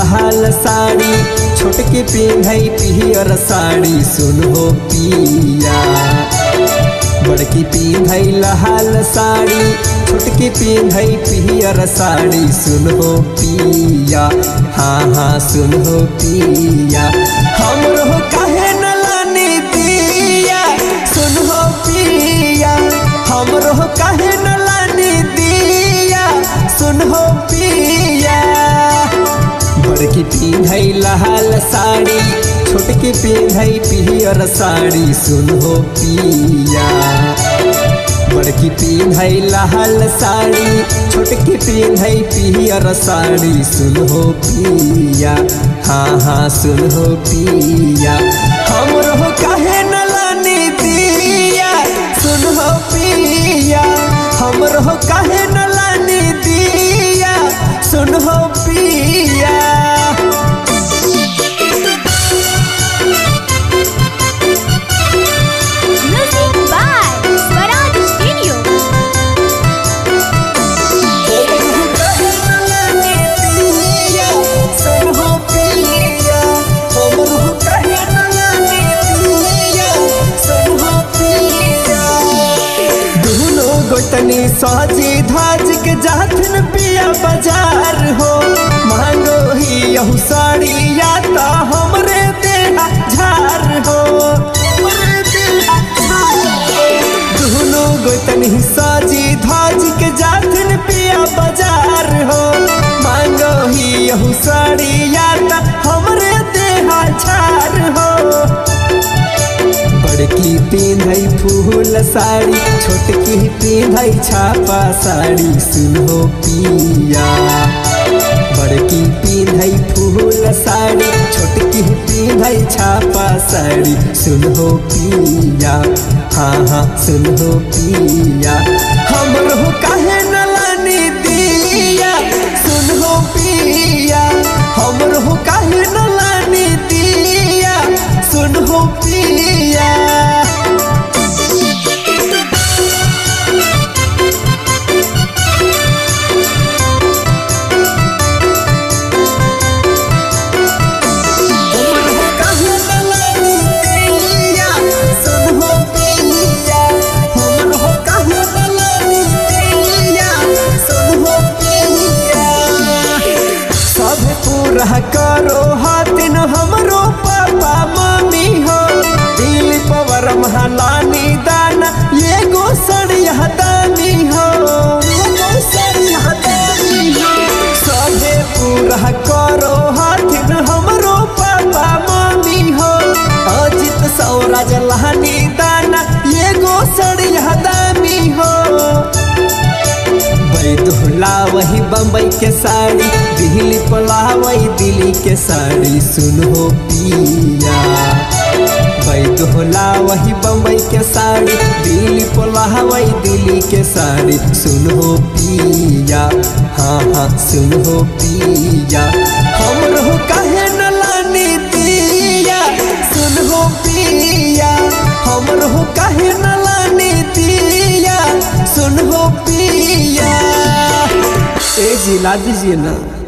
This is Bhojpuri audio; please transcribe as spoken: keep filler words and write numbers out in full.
लाल साड़ी छोटकी पिन्हई पियर साड़ी सुन हो पिया। बड़की पिन्हई लाल साड़ी छोटकी पिन्हई पियर साड़ी सुन हो पिया। हाँ हाँ सुन हो पिया हमरो काहे न लानी दिया सुन हो पिया। हमरो काहे न लानी दिया सुन हो पिया। बड़की पिन्हई लाल साड़ी छोटकी पिन्हई पियर साड़ी सुन हो पिया। बड़की पिन्हई लाल साड़ी छोटकी पिन्हई पियर साड़ी सुन हो पिया। हाँ हाँ सुन हो पिया हमरो काहे न लानी दिया सुन हो पिया। हमरो काहे न लानी दिया सुन हो पिया। गोतनी साजी धाज के जाथन पिया बाजार हो। मांगो ही यहू साड़ी या ता हमरे देहा झार हो। दोनों गोतनी साजी धाज के जाथन पिया बाजार हो। मांगो ही यहू साड़ी या ता हमरे देहा झार हो। बड़की पिन्हई फूल साड़ी छोटकी पिन्हई छापा साड़ी सुन हो पिया। बड़की पिन्हई फूल साड़ी छोटकी पिन्हई छापा साड़ी सुन हो पिया। हाँ हाँ सुन हो पिया हमरो काहे न लानी दिया सुन हो पिया। हमरो काहे न लानी दिया सुन हो पिया। करो हाथिन हमरो पापा मम्मी हो। दिल पवर महलानी दाना ये गो सड़िया दानी हो। सभे पूरा करो हाथिन हमरो पापा मम्मी हो। अजित सौराज लहानी दाना ये गो सड़िया दानी हो। दुहला वही बम्बई के साड़ी दिल्ली पलावई दिल्ली के साड़ी सुन हो पिया। बैदुहला वही बम्बई के साड़ी दिल्ली पलावई दिल्ली के साड़ी सुन हो पिया। हाँ हाँ सुन हो पिया हमरो काहे न लानी दिया सुन हो पिया। हमरो काहे न लानी दिया सुन हो पिया। ए जी ला दीजिए ना।